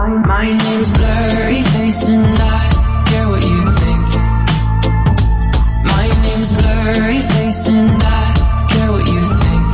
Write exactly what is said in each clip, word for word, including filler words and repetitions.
My name's Blurry Face and I care what you think. My name's Blurry Face and I care what you think.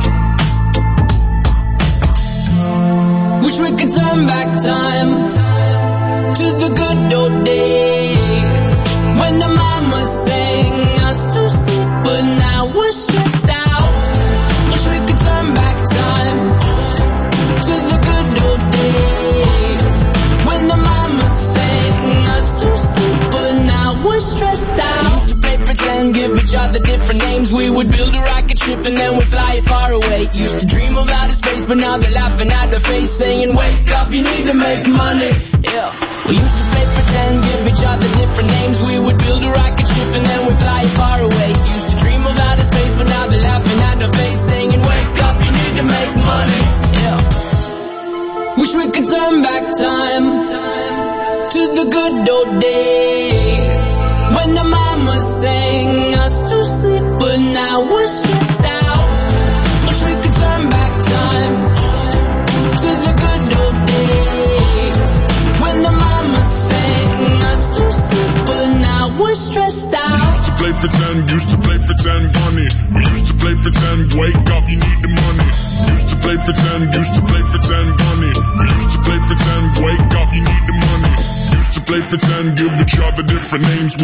Wish we could turn back time to the good old days when the mama sang us to sleep, but now we're stressed out. Wish we could turn back time to the good old days when the mama sang us to sleep, but now we're stressed out. Used to play pretend, give each other different names. We would build a rocket ship and then we'd fly it far away. Used to dream of outer space, but now they're laughing at the face, saying wake up, you need to make money. Yeah. We used to play pretend, give each other different names. We would build a rocket ship and then we'd fly it far away. Used to dream of outer space, but now they're laughing at the face, saying wake up, you need to make money. Yeah. Wish we could turn back time to the good old days when the mama sang us to sleep, but now we're stressed out. Wish we could turn back time to the good old days when the mama sang us to sleep, but now we're stressed out. We used to play pretend, used to play pretend, funny. We used to play pretend, wake up, you need the money. Used to play pretend, used to play pretend, funny. We used to play pretend, wake up, you need the money. Used to play pretend, give each other different names.